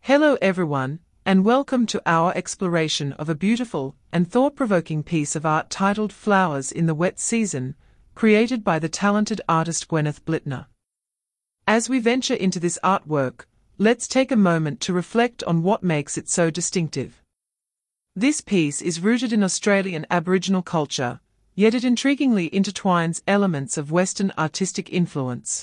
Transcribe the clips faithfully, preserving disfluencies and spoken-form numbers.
Hello everyone, and welcome to our exploration of a beautiful and thought-provoking piece of art titled Flowers in the Wet Season, created by the talented artist Gwyneth Blitner. As we venture into this artwork, let's take a moment to reflect on what makes it so distinctive. This piece is rooted in Australian Aboriginal culture, yet it intriguingly intertwines elements of Western artistic influence.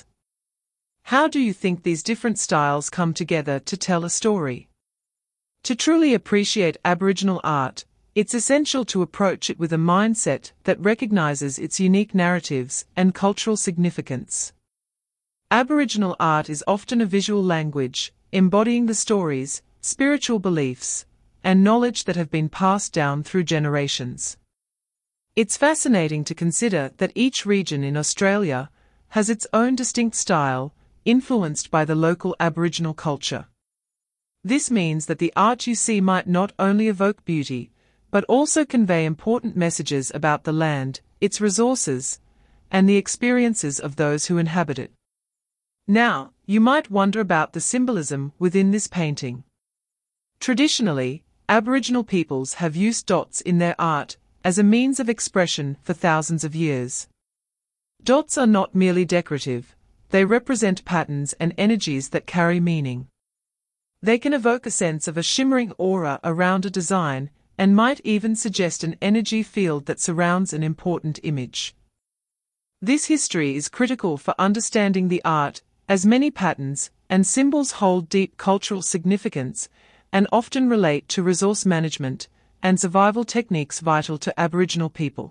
How do you think these different styles come together to tell a story? To truly appreciate Aboriginal art, it's essential to approach it with a mindset that recognizes its unique narratives and cultural significance. Aboriginal art is often a visual language, embodying the stories, spiritual beliefs, and knowledge that have been passed down through generations. It's fascinating to consider that each region in Australia has its own distinct style, influenced by the local Aboriginal culture. This means that the art you see might not only evoke beauty, but also convey important messages about the land, its resources, and the experiences of those who inhabit it. Now, you might wonder about the symbolism within this painting. Traditionally, Aboriginal peoples have used dots in their art as a means of expression for thousands of years. Dots are not merely decorative. They represent patterns and energies that carry meaning. They can evoke a sense of a shimmering aura around a design, and might even suggest an energy field that surrounds an important image. This history is critical for understanding the art, as many patterns and symbols hold deep cultural significance and often relate to resource management and survival techniques vital to Aboriginal people.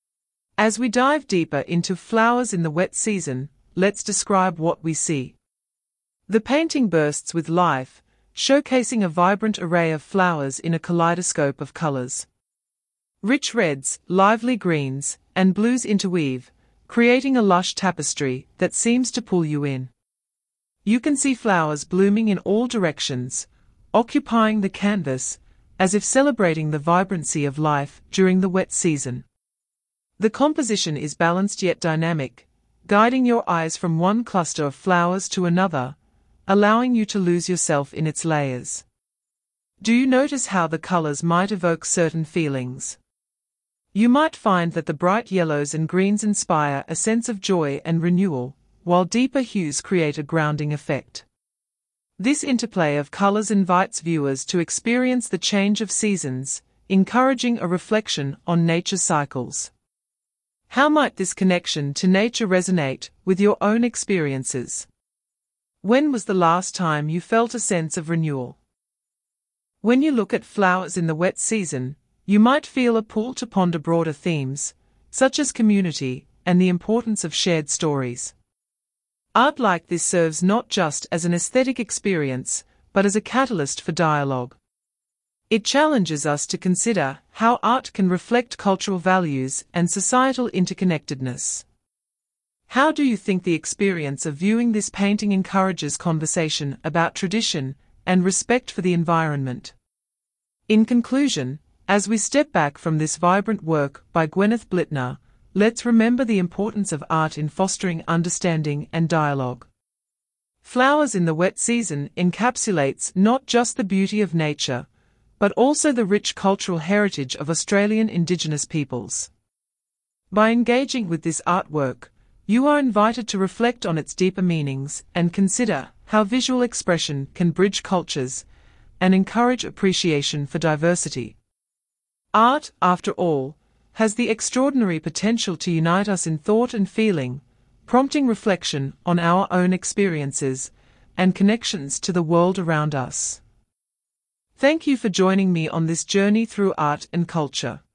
As we dive deeper into Flowers in the Wet Season, let's describe what we see. The painting bursts with life, showcasing a vibrant array of flowers in a kaleidoscope of colors. Rich reds, lively greens, and blues interweave, creating a lush tapestry that seems to pull you in. You can see flowers blooming in all directions, occupying the canvas, as if celebrating the vibrancy of life during the wet season. The composition is balanced yet dynamic, guiding your eyes from one cluster of flowers to another, allowing you to lose yourself in its layers. Do you notice how the colors might evoke certain feelings? You might find that the bright yellows and greens inspire a sense of joy and renewal, while deeper hues create a grounding effect. This interplay of colors invites viewers to experience the change of seasons, encouraging a reflection on nature's cycles. How might this connection to nature resonate with your own experiences? When was the last time you felt a sense of renewal? When you look at Flowers in the Wet Season, you might feel a pull to ponder broader themes, such as community and the importance of shared stories. Art like this serves not just as an aesthetic experience, but as a catalyst for dialogue. It challenges us to consider how art can reflect cultural values and societal interconnectedness. How do you think the experience of viewing this painting encourages conversation about tradition and respect for the environment? In conclusion, as we step back from this vibrant work by Gwyneth Blitner, let's remember the importance of art in fostering understanding and dialogue. Flowers in the Wet Season encapsulates not just the beauty of nature, but also the rich cultural heritage of Australian Indigenous peoples. By engaging with this artwork, you are invited to reflect on its deeper meanings and consider how visual expression can bridge cultures and encourage appreciation for diversity. Art, after all, has the extraordinary potential to unite us in thought and feeling, prompting reflection on our own experiences and connections to the world around us. Thank you for joining me on this journey through art and culture.